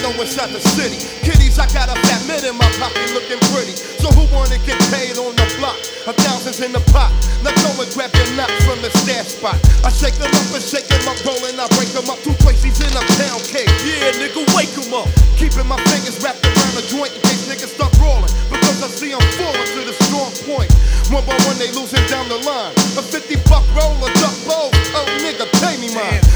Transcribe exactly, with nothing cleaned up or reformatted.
know inside the city. Kiddies, I got a fat mid in my pocket looking pretty. So who wanna get paid on the block? A thousand's in the pot. Let go and grab your nuts from the stash spot. I shake them up and shake them up, rollin', I break them up. Two Tracy's in a pound cake. Yeah, nigga, wake them up. Keeping my fingers wrapped around the joint in case niggas start rolling. Because I see I'm falling to the strong point. One by one, they losing down the line. A fifty buck roller